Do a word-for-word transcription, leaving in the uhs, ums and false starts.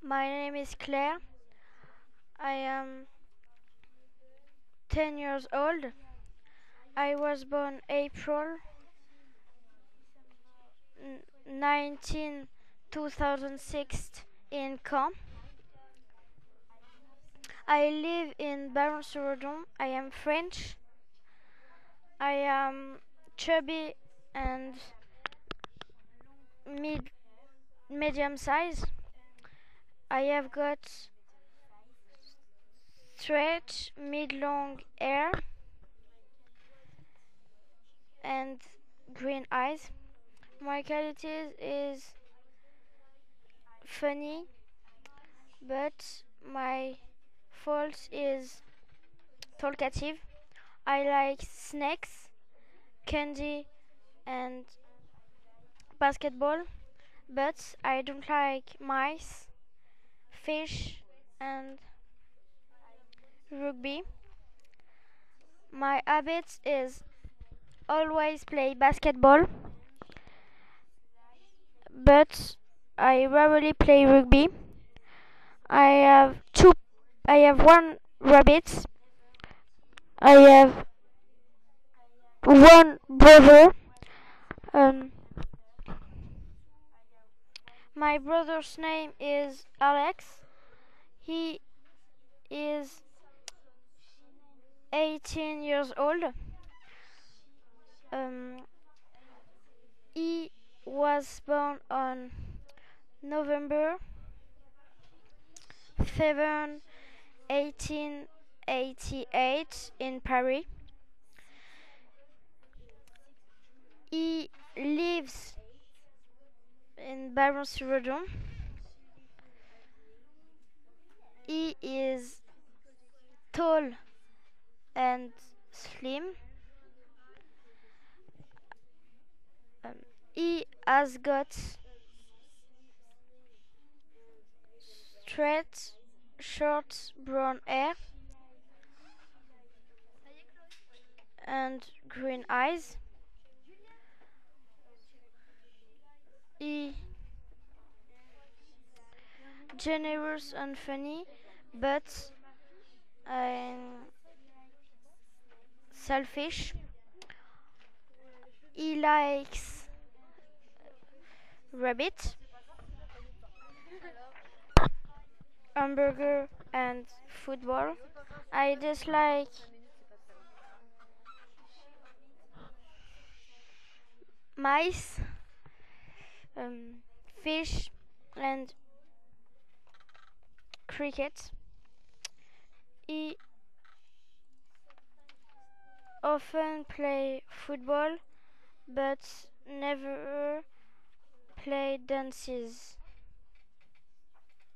My name is Claire. I am ten years old. I was born April nineteenth, two thousand six in Caen. I live in Baron-sur-Redon. I am French. I am chubby and mid medium size. I have got straight mid-long hair and green eyes. My qualities is funny, but my fault is talkative. I like snacks, candy, and basketball, but I don't like mice, fish, and rugby. My habit is always play basketball, but I rarely play rugby. I have two. I have one rabbit. I have one brother. Um, my brother's name is Alex. He is eighteen years old. Um, he was born on November seventh, eighteen eighty-eight in Paris. He lives in Baron-sur-Redon. He is tall and slim. Um, he has got straight, short brown hair and green eyes. He generous and funny, but um, selfish. He likes rabbit, hamburger, and football. I dislike mice, um, fish, and cricket. He often play football, but never play dances.